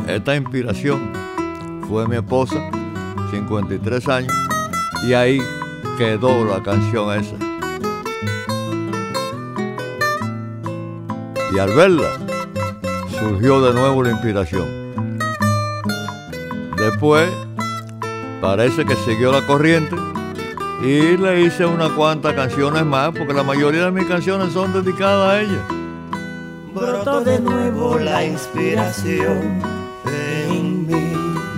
esta inspiración fue mi esposa, 53 años, y ahí quedó la canción esa. Y al verla, surgió de nuevo la inspiración. Después, parece que siguió la corriente y le hice unas cuantas canciones más, porque la mayoría de mis canciones son dedicadas a ella. Brotó de nuevo la inspiración en mí,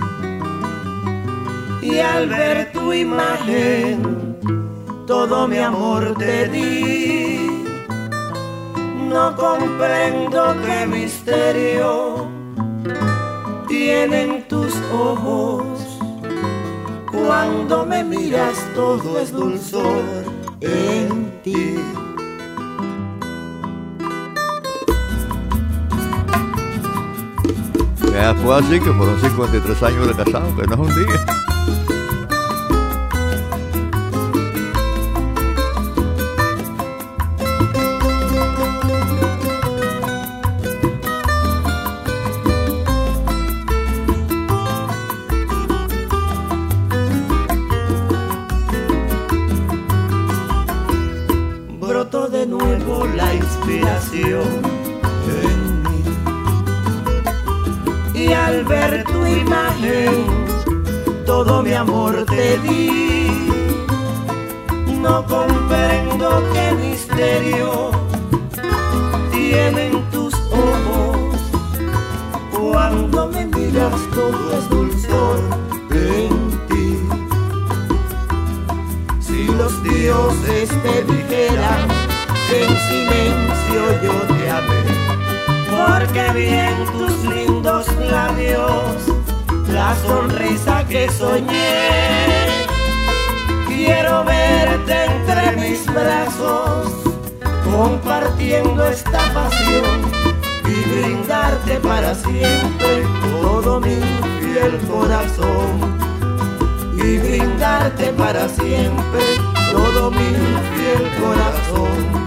y al ver tu imagen, todo mi amor te di. No comprendo qué misterio tienen tus ojos. Cuando me miras, todo es dulzor en ti. Fue así que fueron 53 años de casado, que no es un día. Brotó de nuevo la inspiración en mí, y al ver tu imagen, todo mi amor te di. No comprendo qué misterio tienen tus ojos. Cuando me miras, todo es dulzor en ti. Si los dioses te dijeran que en silencio yo te amé, porque vi en tus lindos labios la sonrisa que soñé. Quiero verte entre mis brazos, compartiendo esta pasión, y brindarte para siempre todo mi fiel corazón. Y brindarte para siempre todo mi fiel corazón.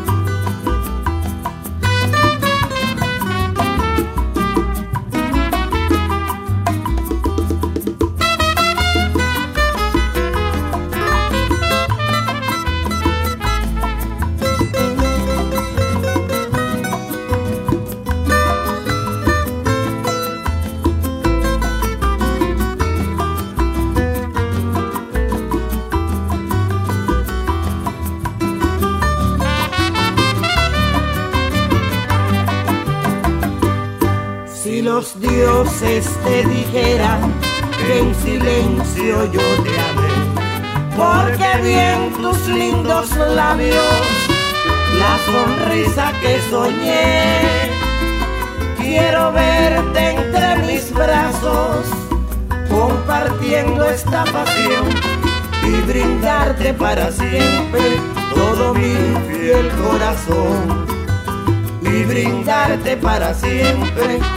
Si los dioses te dijeran que en silencio yo te amé, porque vi en tus lindos labios la sonrisa que soñé. Quiero verte entre mis brazos, compartiendo esta pasión, y brindarte para siempre todo mi fiel corazón. Y brindarte para siempre